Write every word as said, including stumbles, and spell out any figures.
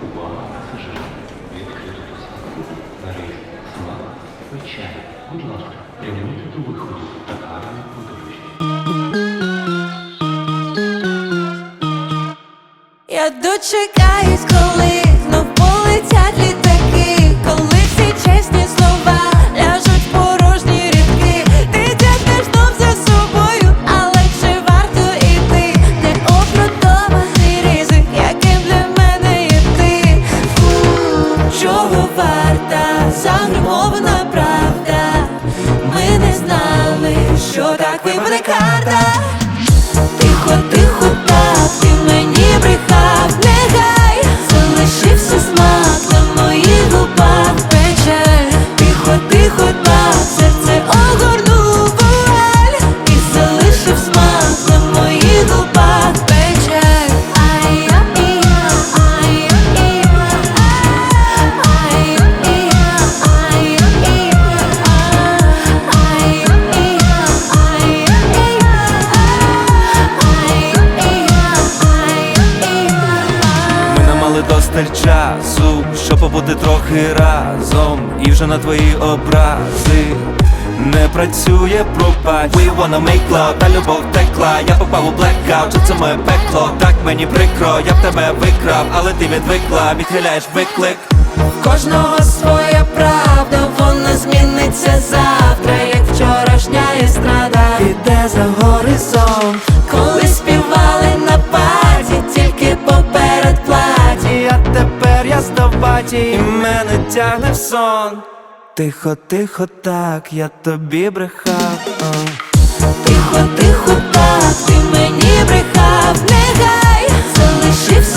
Увага пасажирів. Відкрито посадку на рейс Смак Печаль. Будь ласка, прямуйте до виходу та гарної подорожі. Я дочекаюсь, коли знов полетять літаки, коли всі чесні слова ляжуть в порожні рядки. Ти тягнеш знов за собою, але чи варто іти? Неопродований ризик, яким для мене є ти. Фу, чого варта загримована правда? Ми не знали, що так випаде карта. Тихо, тихо, так, ти мені брехав, нехай залишився смак на моїх губах. Печаль, тихо, тихо, так, серце огорнув вуаль і залишив смак на моїх губах. Печаль, ай-я-ія, ай-я-ія, ай-я-ія, ай-я-ія, Ми не мали досталь часу, щоб побути трохи разом. І вже на твої образи не працює пробач. We wanna make love, та любов текла. Я попав у blackout, чи це моє пекло? Так мені прикро, я б тебе викрав, але ти відвикла, відхиляєш виклик. кожного своя правда, вона зміниться завтра, як вчорашня естрада піде за горизонт. Коли співали на паті, тільки поперед платі, А тепер я став баті, і мене тягне в сон. Тихо, тихо, так, я тобі брехав. а. тихо, тихо, так, ти мені брехав, нехай залишився